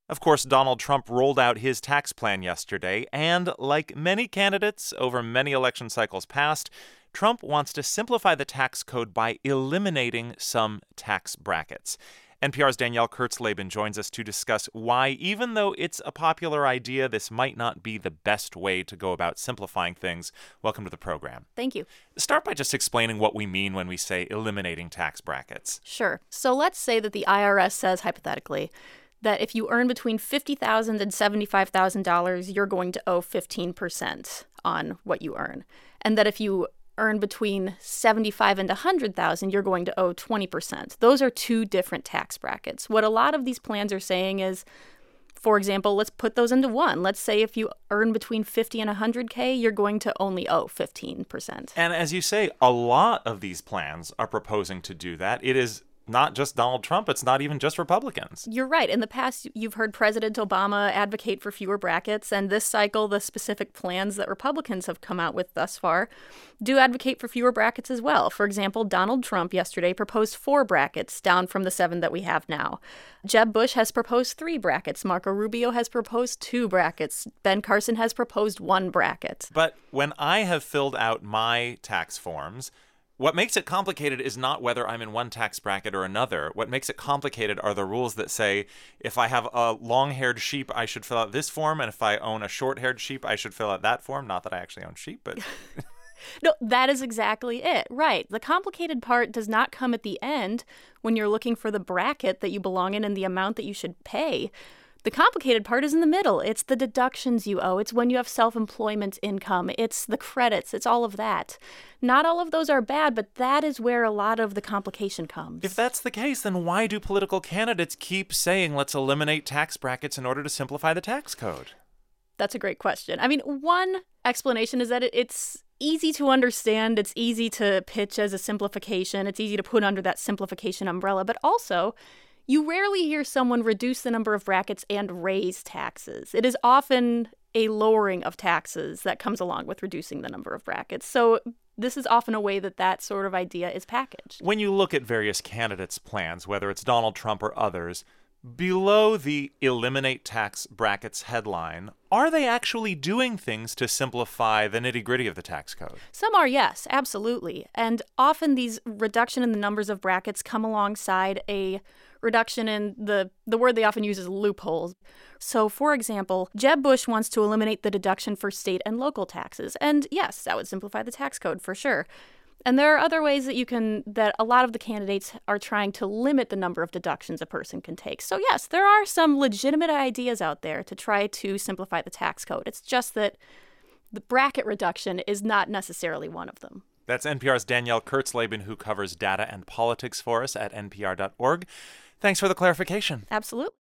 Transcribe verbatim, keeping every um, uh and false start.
Of course, Donald Trump rolled out his tax plan yesterday, and like many candidates over many election cycles past, Trump wants to simplify the tax code by eliminating some tax brackets. N P R's Danielle Kurtzleben joins us to discuss why, even though it's a popular idea, this might not be the best way to go about simplifying things. Welcome to the program. Thank you. Start by just explaining what we mean when we say eliminating tax brackets. Sure. So let's say that the I R S says, hypothetically, that if you earn between fifty thousand dollars and seventy-five thousand dollars, you're going to owe fifteen percent on what you earn. And that if you earn between seventy-five thousand dollars and one hundred thousand dollars, you're going to owe twenty percent. Those are two different tax brackets. What a lot of these plans are saying is, for example, let's put those into one. Let's say if you earn between fifty and one hundred K, you're going to only owe fifteen percent. And as you say, a lot of these plans are proposing to do that. It is not just Donald Trump. It's not even just Republicans. You're right. In the past, you've heard President Obama advocate for fewer brackets. And this cycle, the specific plans that Republicans have come out with thus far do advocate for fewer brackets as well. For example, Donald Trump yesterday proposed four brackets, down from the seven that we have now. Jeb Bush has proposed three brackets. Marco Rubio has proposed two brackets. Ben Carson has proposed one bracket. But when I have filled out my tax forms, what makes it complicated is not whether I'm in one tax bracket or another. What makes it complicated are the rules that say if I have a long-haired sheep, I should fill out this form, and if I own a short-haired sheep, I should fill out that form. Not that I actually own sheep, but... No, that is exactly it. Right. The complicated part does not come at the end when you're looking for the bracket that you belong in and the amount that you should pay. The complicated part is in the middle. It's the deductions you owe. It's when you have self-employment income. It's the credits. It's all of that. Not all of those are bad, but that is where a lot of the complication comes. If that's the case, then why do political candidates keep saying, let's eliminate tax brackets in order to simplify the tax code? That's a great question. I mean, one explanation is that it, it's easy to understand. It's easy to pitch as a simplification. It's easy to put under that simplification umbrella. But also, you rarely hear someone reduce the number of brackets and raise taxes. It is often a lowering of taxes that comes along with reducing the number of brackets. So this is often a way that that sort of idea is packaged. When you look at various candidates' plans, whether it's Donald Trump or others, below the eliminate tax brackets headline, are they actually doing things to simplify the nitty-gritty of the tax code? Some are, yes, absolutely. And often these reduction in the numbers of brackets come alongside a reduction in the, the word they often use is loopholes. So, for example, Jeb Bush wants to eliminate the deduction for state and local taxes. And yes, that would simplify the tax code for sure. And there are other ways that you can, that a lot of the candidates are trying to limit the number of deductions a person can take. So yes, there are some legitimate ideas out there to try to simplify the tax code. It's just that the bracket reduction is not necessarily one of them. That's N P R's Danielle Kurtzleben, who covers data and politics for us at N P R dot org. Thanks for the clarification. Absolutely.